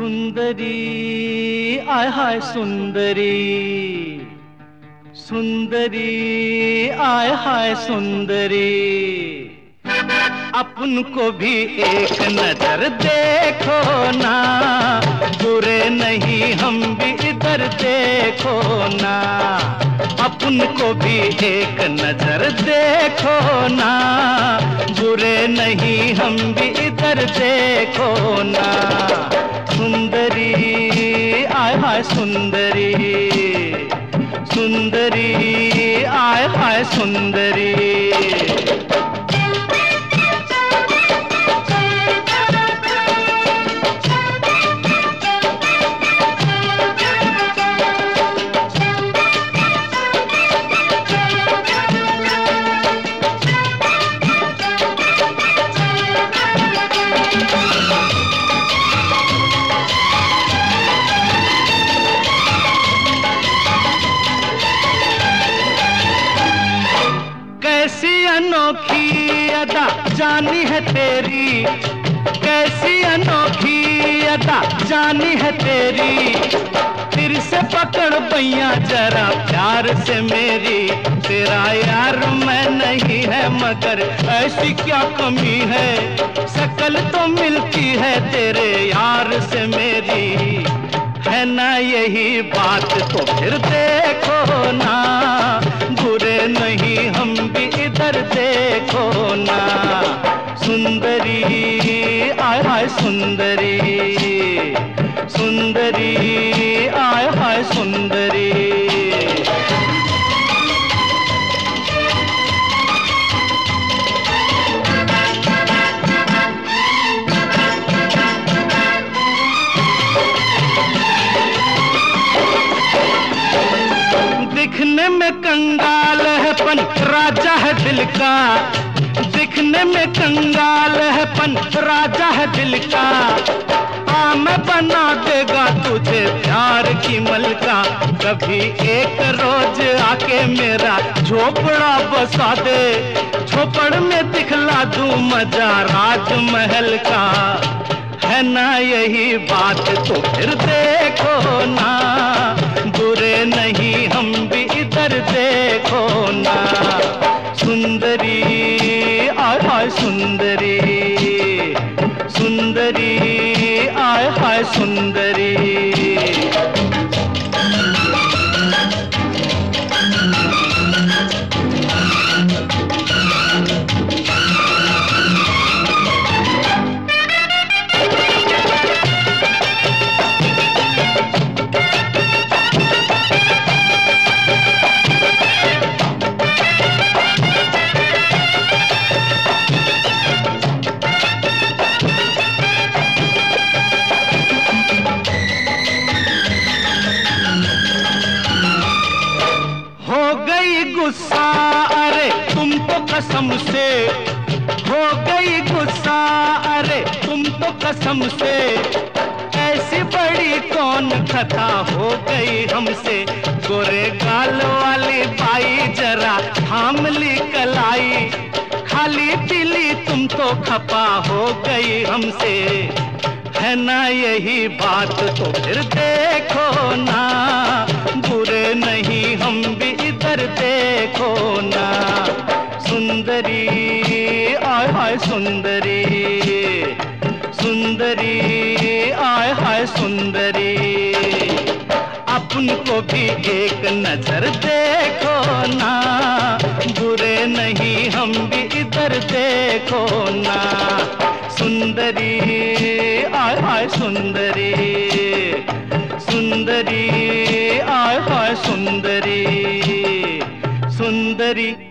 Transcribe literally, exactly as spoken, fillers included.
सुंदरी आय हाय सुंदरी, सुंदरी आय हाय सुंदरी, अपन को भी एक नजर देखो ना, बुरे नहीं हम भी इधर देखो ना, अपन को भी एक नजर देखो ना, बुरे नहीं हम भी इधर देखो ना। सुंदरी आय हाय सुंदरी, सुंदरी आय हाय सुंदरी। कैसी अनोखी अदा जानी है तेरी, कैसी अनोखी अदा जानी है तेरी, फिर से पकड़ बैया जरा प्यार से मेरी, तेरा यार मैं नहीं है मगर ऐसी क्या कमी है, शकल तो मिलती है तेरे यार से मेरी, है ना यही बात तो फिर देखो ना, बुरे नहीं हम भी इधर देखो ना। सुंदरी आय हाय सुंदरी, सुंदरी आय हाय सुंदरी। दिखने में कंगाल है पन राजा है दिल का, दिखने में कंगाल है पन राजा है दिल का, आ मैं बना देगा तुझे प्यार की मलका, कभी एक रोज आके मेरा झोपड़ा बसा दे, झोपड़ में दिखला दूं मजा राजमहल का, है ना यही बात तो फिर देखो ना, बुरे नहीं हम भी इधर देखो ना। सुंदरी आय हाय सुंदरी, सुंदरी आय हाय सुंदरी। गुस्सा अरे तुम तो कसम से, हो गई गुस्सा अरे तुम तो कसम से, ऐसी बड़ी कौन खता हो गई हमसे, गोरे गाल वाली बाई जरा थाम ली कलाई, खाली पीली तुम तो खपा हो गई हमसे, है ना यही बात तो फिर देखो ना, बुरे नहीं हम भी इधर देखो ना। सुंदरी आय हाय सुंदरी, सुंदरी आय हाय सुंदरी, अपन को भी एक नजर देखो ना, बुरे नहीं हम भी इधर देखो ना। सुंदरी आय हाय सुंदरी, सुंदरी आय हाय सुंदरी, सुंदरी